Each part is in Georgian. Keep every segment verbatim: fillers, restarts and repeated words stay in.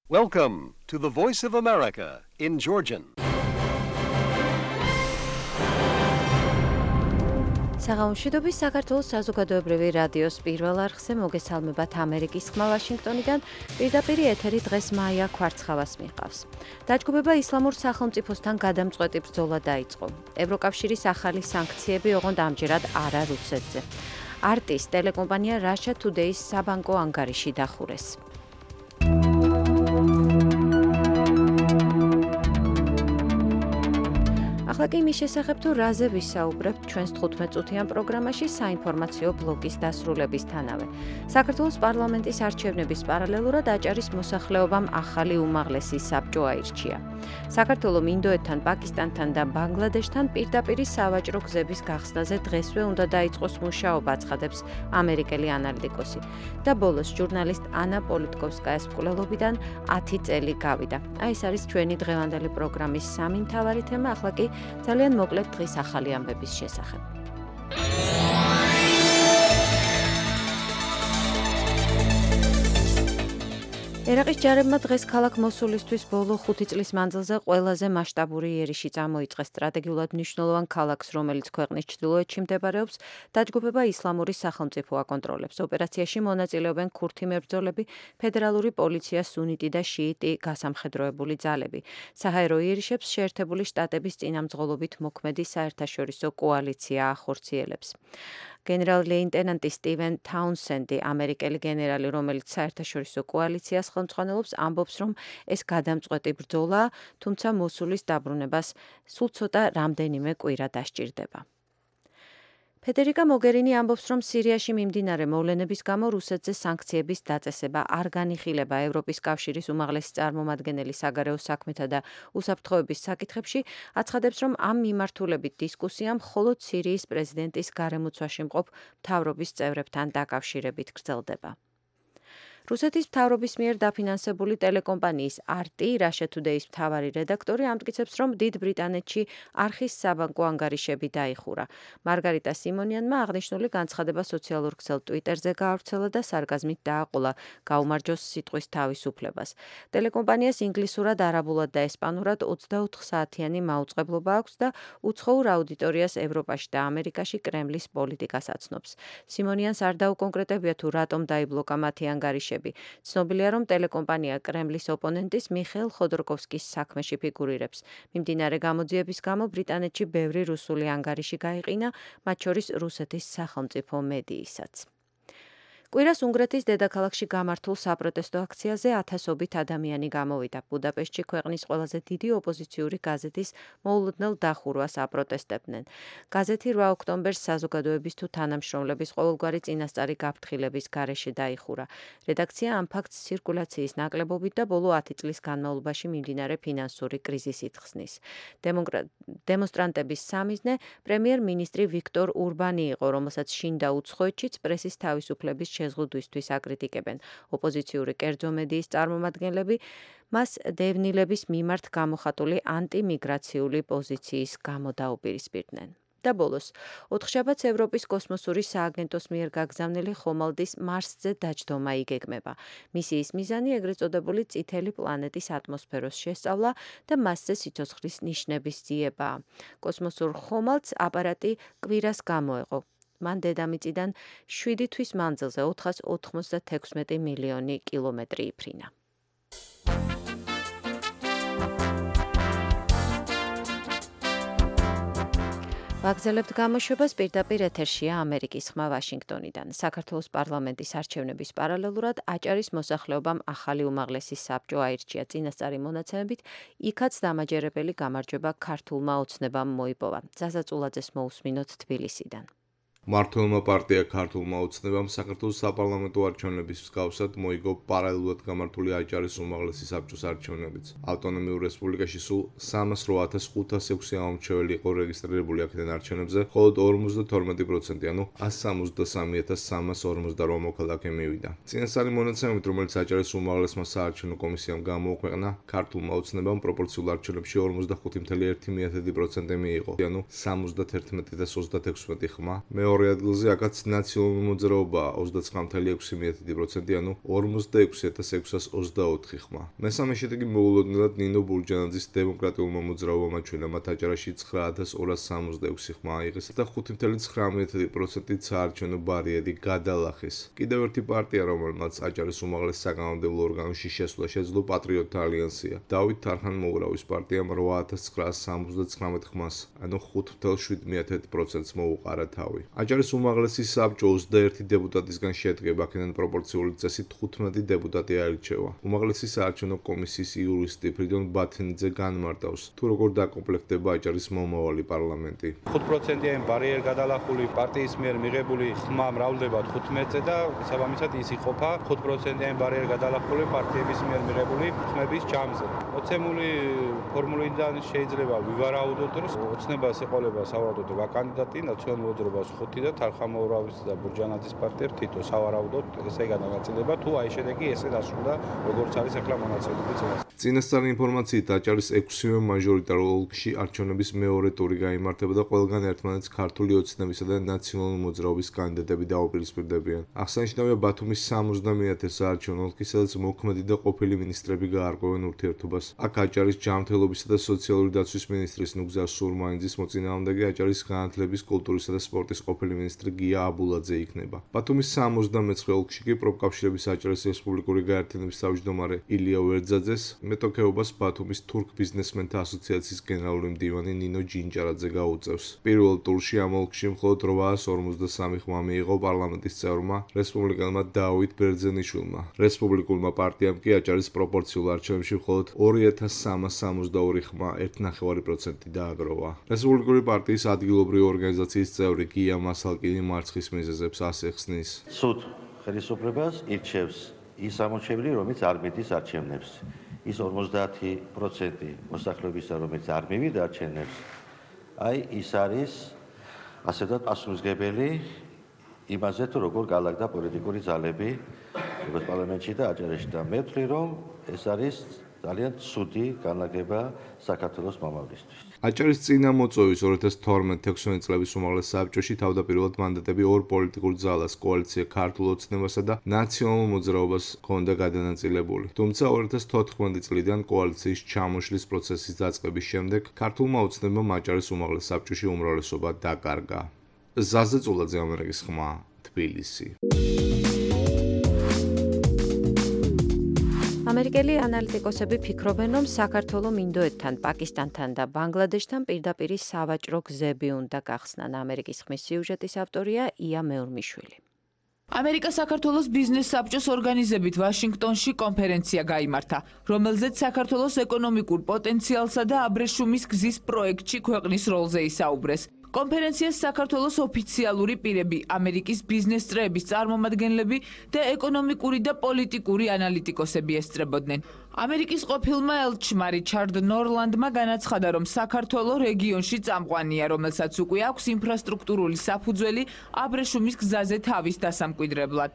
Welcome to the Voice of America in Georgian. საღამოშვიდობის საქართველოს საზოგადოებრივი რადიოს პირველ არხზე მოგესალმებათ ამერიკის ხმა ვაშინგტონიდან. პირდაპირ ეთერი დღეს მაია ქვარცხავას მიყავს. დაჯგუფება ისლამურ სახელმწიფოსთან გადამწყვეტი ბრძოლა დაიწყო. ევროკავშირის ახალი სანქციები ოღონდ ამჯერად არა რუსეთზე. არტის ტელეკომპანია Russia Today-ის საბანკო ანგარიში დახურეს. ახლა კი მის შესახებ თუ რაზე ვისაუბრებთ ჩვენს თხუთმეტ წუთიან პროგრამაში საინფორმაციო ბლოკის დასრულებისთანავე. საქართველოს პარლამენტის არჩევნების პარალელურად აჭარის მოსახლეობამ ახალი უმაღლესი საბჭო აირჩია. საქართველოს ინდოეთთან, პაკისტანთან და ბანგლადეშთან პირდაპირი სავაჭრო გზების გახსნაზე დღესვე უნდა დაიწყოს მუშაობა, აცხადებს ამერიკელი ანალიტიკოსი. და ბოლოს ჟურნალისტ ანა პოლიტკოვსკაიას მკვლელობიდან ათი წელი გავიდა. აი ეს არის ჩვენი დღევანდელი პროგრამის სამი მთავარი თემა, ახლა კი ძალიან მოკლედ დღის ახალი ამბების შესახებ. ერაყის ჯარებმა დღეს ქალაქ მოსულისთვის ბოლო ხუთი წლის მანძილზე ყველაზე მასშტაბური იერიში წამოიწყეს სტრატეგიულად მნიშვნელოვან ქალაქს, რომელიც ქვეყნის ჩრდილოეთში მდებარეობს. დაჯგუფება ისლამური სახელმწიფო აკონტროლებს. ოპერაციაში მონაწილეობენ ქურთი მებრძოლები, ფედერალური პოლიცია, სუნიტი და შიიტი გასამხედროებული ძალები. საჰაერო იერიშებს შეერთებული შტატების წინამძღოლობით მოქმედი საერთაშორისო კოალიცია ახორციელებს. გენერალ-ლეიტენანტი სტივენ თაუნსენდი, ამერიკელი გენერალი, რომელიც საერთაშორისო კოალიციას ხელმძღვანელობს, ამბობს, რომ ეს გადამწყვეტი ბრძოლაა, თუმცა მოსულის დაბრუნებას სულ ცოტა რამდენიმე კვირა დასჭირდება. ფედერიკა მოგერინი ამბობს, რომ სირიაში მიმდინარე მოვლენების გამო რუსეთზე სანქციების დაწესება არ განიხილება. ევროპის კავშირის უმაღლესი წარმომადგენელი საგარეო საქმეთა და უსაფრთხოების საკითხებში აცხადებს, რომ ამ მიმართულებით დისკუსია მხოლოდ სირიის პრეზიდენტის გარემოცვაში მყოფ მთავრობის წევრებთან დაკავშირებით გრძელდება. რუსეთის მთავრობის მიერ დაფინანსებული ტელეკომპანიის არტი Russia Today-ის მთავარი რედაქტორი ამტკიცებს, რომ დიდ ბრიტანეთში არხის საბანკო ანგარიშები დაიხურა. მარგარიტა სიმონიანმა აღნიშნული განცხადება სოციალურ ქსელ Twitter-ზე გაავრცელა და სარკაზმით დააყოლა გაუმარჯოს სიტყვის თავისუფლებას. ტელეკომპანიას ინგლისურად, არაბულად და ესპანურად ოცდაოთხ საათიანი მაუწყებლობა აქვს და უცხოურ აუდიტორიას ევროპაში და ამერიკაში კრემლის პოლიტიკას აცნობს. სიმონიანს არ დაუკონკრეტებია თუ რატომ დაიბლოკა მათი ანგარიშები. ცნობილია, რომ ტელეკომპანია კრემლის ოპონენტის მიხეილ ხოდორკოვსკის საქმეში ფიგურირებს. მიმდინარე გამოძიების გამო ბრიტანეთში ბევრი რუსული ანგარიში გაიყინა, მათ შორის რუსეთის სახელმწიფო მედიისაც. კვირას უნგრეთის დედაქალაქში გამართულ საპროტესტო აქციაზე ათასობით ადამიანი გამოვიდა. ბუდაპეშტში ქვეყნის ყველაზე დიდი ოპოზიციური გაზეთის მოულოდნელ დახურვას აპროტესტებდნენ. გაზეთი რვა ოქტომბერს საზოგადოების თუ თანამშრომლების ყოველგვარი წინასწარი გაფრთხილების გარეშე დაიხურა. რედაქცია ამ ფაქტს ცირკულაციის ნაკლებობით და ბოლო ათი წლის განმავლობაში მიმდინარე ფინანსური კრიზისით ხსნის. დემონსტრანტების სამიზნე პრემიერ-მინისტრი ვიქტორ ურბანი იყო, რომელსაც შინ და უცხოეთშიც პრესის თავისუფლების შეზღუდვისთვის აკრიტიკებენ. ოპოზიციური კერძო მედიის წარმომადგენლები მას დევნილების მიმართ გამოხატული ანტიმიგრაციული პოზიციის გამო დაუპირისპირდნენ. და ბოლოს, ოთხშაბათს ევროპის კოსმოსური სააგენტოს მიერ გაგზავნილი ხომალდის მარსზე დაჯდომა იგეგმება. მისიის მიზანი ეგრეთ წოდებული წითელი პლანეტის ატმოსფეროს შესწავლა და მასზე სიცოცხლის ნიშნების ძიებაა. კოსმოსურ ხომალდს აპარატი კვირას გამოეყო. მან დედამიწიდან შვიდი თვის მანძილზე ოთხას ოთხმოცდათექვსმეტი მილიონი კილომეტრი იფრინა. ვაგზელებთ გამოშვებას, პირდაპირ ეთერშია ამერიკის ხმა ვაშინგტონიდან. საქართველოს პარლამენტის არჩევნების პარალელურად აჭარის მოსახლეობამ ახალი უმაღლესი საბჭო აირჩია. წინასწარი მონაცემებით იქაც დამაჯერებელი გამარჯვება ქართულმა ოცნებამ მოიპოვა. ზაზაწულაძეს მოусმინოთ თბილისიდან. მმართველმა პარტია ქართულმა ოცნებამ საქართველოს საპარლამენტო არჩევნების მსგავსად მოიგო პარალელურად გამართული აჭარის უმაღლესი საბჭოს არჩევნებიც. ავტონომიურ რესპუბლიკაში სულ სამას რვა ათას ხუთას ექვსი ამომრჩეველი იყო რეგისტრირებული აქედან არჩევნებზე, მხოლოდ ორმოცდათორმეტი პროცენტი, ანუ ასი სამოცდასამი ათას სამას ორმოცდარვა მოქალაქე მივიდა. წინასწარი მონაცემებით, რომელიც აჭარის უმაღლესმა საარჩევნო კომისიამ გამოუქვეყნა, ქართულმა ოცნებამ პროპორციულ არჩევნებში ორმოცდახუთი კoma ერთი პროცენტი მიიღო, ანუ სამოცდათერთმეტი ათას ოცდათექვსმეტი ხმა. მეორე მეორე ადგილზე აქაც ნაციონალური მოძრაობაა ოცდაცხრამი წუთი ექვსი პროცენტი, ანუ ორმოცდაექვსი ათას ექვსას ოცდაოთხი ხმა. მესამე შედეგი მოულოდნელად ნინო ბურჯანაძის დემოკრატიულმა მოძრაობამ აჩვენა, მათ აჭარაში ცხრა ათას ორას სამოცდაექვსი ხმა აიღეს და ხუთი წუთი ცხრამეტი პროცენტით საარჩევნო ბარიერი გადალახეს. კიდევ ერთი პარტია, რომელმაც აჭარის უმაღლეს საკანონმდებლო ორგანოში შესვლა შეძლო, პატრიოტთა ალიანსია. დავით თარხან-მოურავის პარტიამ რვა ათას ცხრაას სამოცდაცხრამეტ ხმას, ანუ ხუთ წუთი შვიდ პროცენტს მოუყარა თავი. აჭარის უმაღლესი საბჭო ოცდაერთი დეპუტატისგან შედგება, აქედან პროპორციული წესით თხუთმეტი დეპუტატი აირჩევა. უმაღლესი საარჩევნო კომისიის იურისტი ფრიდონ ბათინიძე განმარტავს, თუ როგორ დაკომპლექტდება აჭარის მომავალი პარლამენტი. ხუთ პროცენტიანი ბარიერი გადალახული პარტიის მიერ მიღებული ხმა მრავლდება თხუთმეტზე და საბამისად ის იყოფა ხუთ პროცენტიანი ბარიერი გადალახული პარტიების მიერ მიღებული ხმების ჯამზე. მოცემული ფორმულიდან შეიძლება ვივარაუდოთ, რომ ოცნებას ეყოლება სავარაუდოდ კანდიდატი ნაციონალურ მოძრაობას ხუთი და თარხან-მოურავის და ბურჯანაძის პარტიებს თითო სავარაუდოდ ესე განაგრძელება, თუ აი შედეგი ესე დასრულდა, როგორც არის ახლა მონაწილეობის წინასწარ. წინასწარი ინფორმაციით აჭარის ექვსივე მაჟორიტარულ ოლქში არჩევნების მეორე ტური გაიმართება და ყველგან ერთმანეთს ქართული ოცნებისა და ნაციონალური მოძრაობის კანდიდატები დაუპირისპირდებიან. აღსანიშნავია ბათუმის სამოცდამეათე საარჩევნო ოლქი, სადაც მოქმედი და ყოფილი მინისტრები გაარკვევენ ურთიერთობას. აქ აჭარის ჯანმრთელობისა და სოციალური დაცვის მინისტრის ნუგზარ სურმაინძის მოწინააღმდეგე აჭარის განათლების, კულტურისა და სპორტის ყოფილი მინისტრი გია აბულაძე იქნება. ბათუმის სამოცდამეცხრე ოლქში კი პროფკავშირების აჭარის რესპუბლიკური გაერთიანების თავმჯდომარე ილია ვერძაძეს მეტოქეობას ბათუმის თურქ ბიზნესმენთა ასოციაციის გენერალური მდივანი ნინო ჯინჯარაძე გაუწევს. პირველ ტურში ამ ოლქში მხოლოდ რვაას ორმოცდასამი ხმა მიიღო პარლამენტის წევრმა რესპუბლიკელმა დავით ბერძენიშვილმა. რესპუბლიკულმა პარტიამ კი აჭარის პროპორციულ არჩევნებში მხოლოდ ორი ათას სამას სამოცდაორი ხმა ერთ ნახევარი პროცენტი დააგროვა. რესპუბლიკური პარტიის ადგილობრივი ორგანიზაციის წევრი გია მასალკინი მარცხის მიზეზებს ასე ხსნის. სულ ხელისუფლებას ირჩევს ის ამორჩეველი, რომელიც არ მიდის არჩევნებს. ის ორმოცდაათი პროცენტი მოსახლეობისა, რომელიც არ მივიდა არჩევნებს, აი ის არის ასე ვთქვათ პასუხისმგებელი იმაზე, თუ როგორ გაალაგდა პოლიტიკური ძალები როგორც პარლამენტში და აჭარაში და მე ვთვლი, რომ ეს არის ძალიან ცუდი განლაგება საქართველოს მომავლისთვის. აჭარის წინა მოწვევის ორი ათას თორმეტ ექვსმეტ წლების უმაღლეს საბჭოში თავდაპირველად მანდატები ორ პოლიტიკურ ძალას, კოალიცია ქართულ ოცნებასა და ნაციონალურ მოძრაობას ჰქონდა გადანაწილებული. თუმცა ორი ათას თოთხმეტი წლიდან კოალიციის ჩამოშლის პროცესის დაწყების შემდეგ ქართულმა ოცნებამ აჭარის უმაღლეს საბჭოში უმრავლესობა დაკარგა. ზაზე წულაძე, ამერიკის ხმა, თბილისი. ამერიკელი ანალიტიკოსები ფიქრობენ, რომ საქართველომ ინდოეთთან, პაკისტანთან და ბანგლადეშთან პირდაპირი სავაჭრო გზები უნდა გახსნან. ამერიკის ხმის სიუჟეტის ავტორია ია მეურმიშვილი. ამერიკა-საქართველოს ბიზნეს საბჭოს ორგანიზებით ვაშინგტონში კონფერენცია გაიმართა, რომელზეც საქართველოს ეკონომიკურ პოტენციალსა და აბრეშუმის გზის პროექტში ქვეყნის როლზე ისაუბრეს. კონფერენციას საქართველოს ოფიციალური პირები, ამერიკის ბიზნეს წრეების წარმომადგენლები და ეკონომიკური და პოლიტიკური ანალიტიკოსები ესწრებოდნენ. ამერიკის ყოფილმა ელჩმა რიჩარდ ნორლანდმა განაცხადა, რომ საქართველო რეგიონში წამყვანია, რომელსაც უკვე აქვს ინფრასტრუქტურული საფუძველი აბრეშუმის გზაზე თავის დასამკვიდრებლად.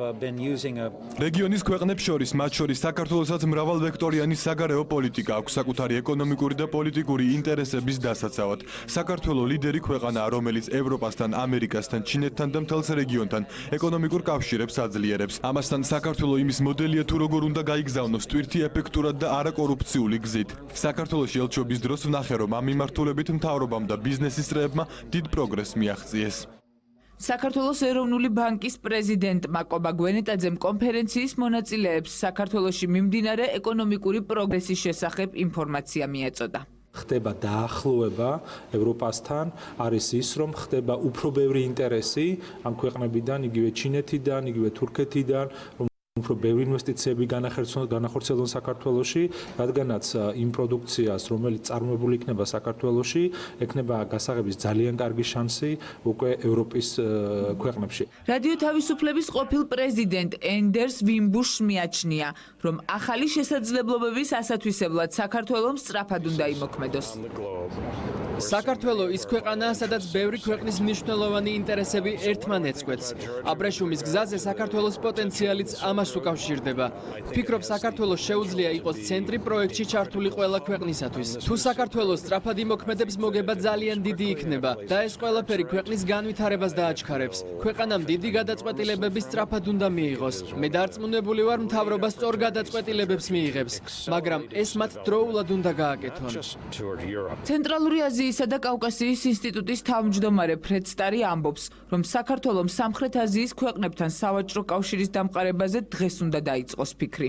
რეგიონის ქვეყნებს შორის, მათ შორის საქართველოსაც მრავალვექტორიანი საგარეო პოლიტიკა აქვს საკუთარი ეკონომიკური და პოლიტიკური ინტერესების დასაცავად. საქართველო ლიდერი ქვეყანაა, რომელიც ევროპასთან, ამერიკასთან, ჩინეთთან და მთელს რეგიონთან ეკონომიკურ კავშირებს აძლიერებს. ამასთან საქართველო იმის მოდელია, თუ როგორ უნდა გაიგზავნოს ტვირთი ეფექტურად და არაკორუფციული გზით. საქართველოში ელჩობის დროს ვნახე, რომ ამ მიმართულებით მთავრობამ და ბიზნესის წრეებმა დიდ პროგრესს მიაღწიეს. საქართველოს ეროვნული ბანკის პრეზიდენტმა კობა გვენეტაძემ კონფერენციის მონაწილეებს საქართველოში მიმდინარე ეკონომიკური პროგრესის შესახებ ინფორმაცია მიეწოდა. ხდება დაახლოება ევროპასთან, არის ის, რომ ხდება უფრო ბევრი ინტერესი ამ ქვეყნებიდან, იგივე ჩინეთიდან, იგივე თურქეთიდან, რომ უფრო ბევრი ინვესტიციები განახორციელონ საქართველოში, რადგანაც იმ პროდუქციას, რომელიც წარმოებული იქნება საქართველოში, ექნება გასაღების ძალიან კარგი შანსი უკვე ევროპის ქვეყნებში. რადიო თავისუფლების ყოფილ პრეზიდენტ ენდერს ვიმბუშს მიაჩნია, რომ ახალი შესაძლებლობების ასათვისებლად საქართველოს სწრაფად უნდა იმოქმედოს. საქართველო ის ქვეყანაა, სადაც ბევრი ქვეყნის მნიშვნელოვანი ინტერესები ერთმანეთს კვეთს. აბრეშუმის გზაზე საქართველოს პოტენციალიც ამას მას უკავშირდება. ვფიქრობ, საქართველოს შეუძლია იყოს ცენტრი პროექტში ჩართული ყველა ქვეყნისათვის. თუ საქართველოს სწრაფად იმოქმედებს, მოგება ძალიან დიდი იქნება და ეს ყველაფერი ქვეყნის განვითარებას დააჩქარებს. ქვეყანამ დიდი გადაწყვეტილებები სწრაფად უნდა მიიღოს. მე დარწმუნებული ვარ, მთავრობა სწორ გადაწყვეტილებებს მიიღებს, მაგრამ ეს მათ დროულად უნდა გააკეთონ. ცენტრალური აზიისა და კავკასიის ინსტიტუტის თავმჯდომარე ფრედ სტარი ამბობს, რომ საქართველოს სამხრეთ აზიის ქვეყნებთან სავაჭრო კავშირის დამყარებაზე დღეს უნდა დაიწყოს ფიქრი.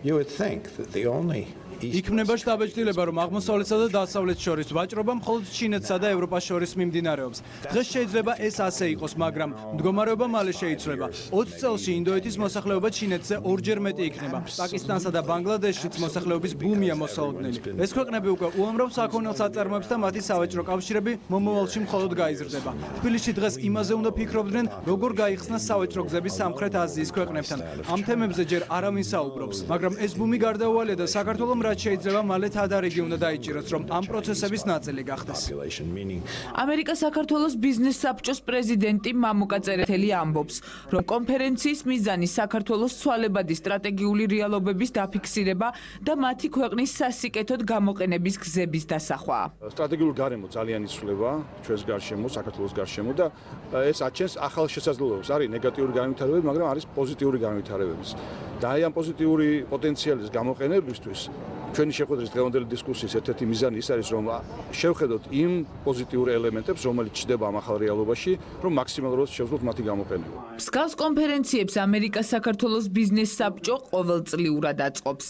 იქმნება შთაბეჭდილება, რომ აღმოსავლეთსა და დასავლეთს შორის ვაჭრობა მხოლოდ ჩინეთსა და ევროპას შორის მიმდინარეობს. დღეს შეიძლება ეს ასე იყოს, მაგრამ მდგომარეობა მალე შეიცვლება. ოცი წელში ინდოეთის მოსახლეობა ჩინეთზე ორჯერ მეტი იქნება. პაკისტანსა და ბანგლადეშშიც მოსახლეობის ბუმია მოსაოდნელი. ეს ქვეყნები უკვე უამრავ საქონელ საწარმოებს და მათი სავაჭრო კავშირები მომავალში მხოლოდ გაიზრდება. თბილისში დღეს იმაზე უნდა ფიქრობდნენ, როგორ გაიხსნას სავაჭრო გზები სამხრეთ აზიის ქვეყნებთან. ამ თემებზე ჯერ არავინ საუბრობს, მაგრამ ეს ბუმი გარდაუვალია და საქართველოს რაც შეიძლება მალე თადარიგი უნდა დაიჭიროს, რომ ამ პროცესების ნაწილი გახდეს. ამერიკა საქართველოს ბიზნეს საბჭოს პრეზიდენტი მამუკა წერეთელი ამბობს, რომ კონფერენციის მიზანი საქართველოს ცვალებადი სტრატეგიული რეალობების დაფიქსირება და მათი ქვეყნის სასიკეთოდ გამოყენების გზების დასახვაა. სტრატეგიული გარემო ძალიან იცვლება ჩვენს გარშემო, საქართველოს გარშემო და ეს აჩენს ახალ შესაძლებლობებს. არის ნეგატიური განვითარებები, მაგრამ არის პოზიტიური განვითარებებიც. და აი ამ პოზიტიური პოტენციალის გამოყენებისთვის ჩვენი შეხვედრის დღევანდელი დისკუსიის ერთ-ერთი მიზანი ის არის, რომ შევხედოთ იმ პოზიტიურ ელემენტებს, რომელიც ჩნდება ამ ახალ რეალობაში, რომ მაქსიმალურად შევძლოთ მათი გამოყენება. მსგავს კონფერენციებს ამერიკა საქართველოს ბიზნეს საბჭო ყოველწლიურად აწყობს.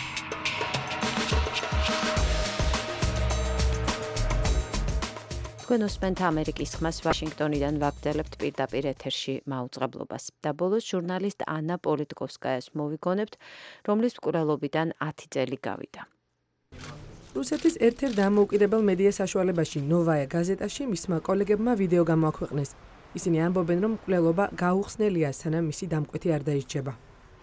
თქვენ უსმენთ ამერიკის ხმას ვაშინგტონიდან ვაგრძელებთ პირდაპირ ეთერში მაუწყებლობას. და ბოლოს ჟურნალისტ ანა პოლიტკოვსკაიას მოვიგონებთ, რომლის მკვლელობიდან ათი წელი გავიდა. რუსეთის ერთ-ერთ დამოუკიდებელ მედია საშუალებაში ნოვაია გაზეტაში მისმა კოლეგებმა ვიდეო გამოაქვეყნეს. ისინი ამბობენ, რომ მკვლელობა გაუხსნელია, სანამ მისი დამკვეთი არ დაირჩება.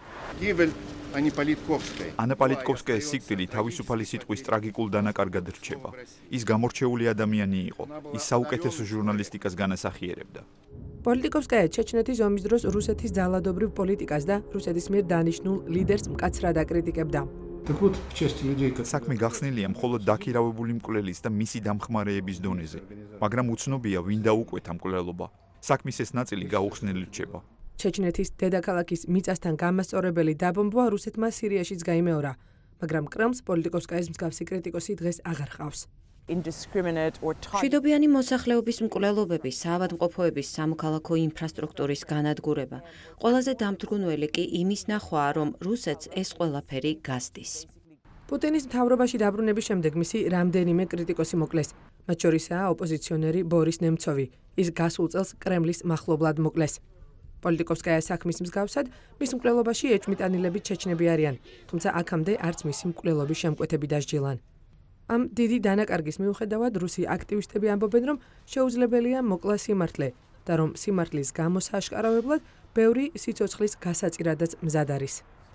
ანა პოლიტკოვსკაის სიკვდილი თავისუფალი სიტყვის ტრაგიკულ დანაკარგად რჩება. ის გამორჩეული ადამიანი იყო. ის საუკეთესო ჟურნალისტიკას განასახიერებდა. პოლიტკოვსკაია ჩეჩნეთის ომის დროს რუსეთის ძალადობრივ პოლიტიკას და რუსეთის მიერ დანიშნულ ლიდერს მკაცრად აკრიტიკებდა. საქმე გახსნილია მხოლოდ დაქირავებული მკვლელის და მისი დამხმარეების დონეზე, მაგრამ უცნობია ვინ დაუკვეთა მკვლელობა. საქმის ეს ნაწილი გაუხსნელი რჩება. ჩეჩნეთის დედაქალაქის მიწასთან გამასწორებელი დაბომბვა რუსეთმა სირიაშიც გაიმეორა, მაგრამ კრემლს პოლიტკოვსკაის მსგავსი კრიტიკოსი დღეს აღარ ყავს. მშვიდობიანი მოსახლეობის მკვლელობები, საავადმყოფოების სამოქალაქო ინფრასტრუქტურის განადგურება. ყველაზე დამთრგუნველი კი იმის ნახვაა, რომ რუსეთს ეს ყველაფერი გასდის. პუტინის მთავრობაში დაბრუნების შემდეგ მისი რამდენიმე კრიტიკოსი მოკლეს. მათ შორისაა ოპოზიციონერი ბორის ნემცოვი. ის გასულ წელს კრემლის მახლობლად მოკლეს. პოლიტკოვსკაიას საქმის მსგავსად, მის მკვლელობაში ეჭვმიტანილები ჩეჩნები არიან, თუმცა აქამდე არც მისი მკვლელობის შემკვეთები დასჯილან. ამ დიდი დანაკარგის მიუხედავად რუსი აქტივისტები ამბობენ, რომ შეუძლებელია მოკლა სიმართლე და რომ სიმართლის გამოსააშკარავებლად ბევრი სიცოცხლის გასაწირადაც მზად არის.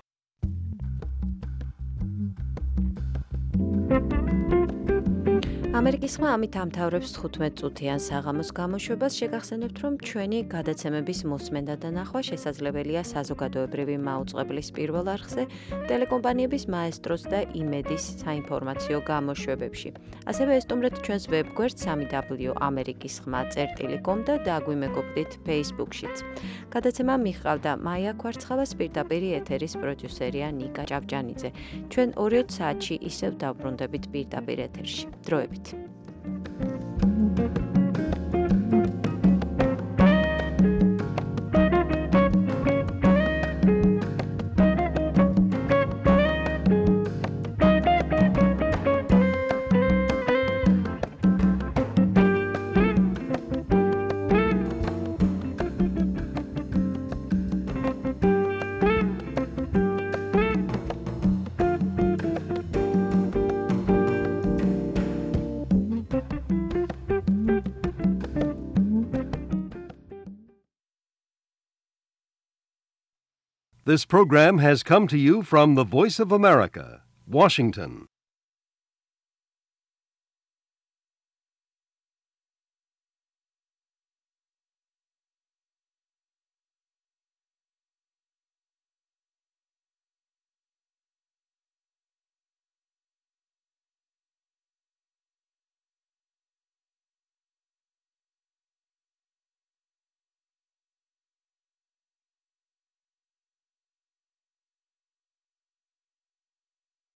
ამერიკის ხმა ამით ამთავრებს თხუთმეტ წუთიან საღამოს გამოშვებას. შეგახსენებთ, რომ ჩვენი გადაცემების მოსმენდა და ნახვა შესაძლებელია საზოგადოებრივი მაუწყებლის პირველ არხზე, ტელეკომპანიების მაესტროს და იმედის საინფორმაციო გამოშვებებში. ასევე ესტუმრეთ ჩვენს ვებგვერდს სამი დაბლიუ ამერიკის ხმა წერტილი კომ და დაგვიმეგობრდით Facebook-შიც. გადაცემა მიყავდა მაია კვარცხავას, პირდაპირ ეთერის პროდიუსერია ნიკა ჭავჭანიძე. ჩვენ ორი საათში ისევ დავბრუნდებით პირდაპირ ეთერში. დროებით. This program has come to you from the Voice of America, Washington.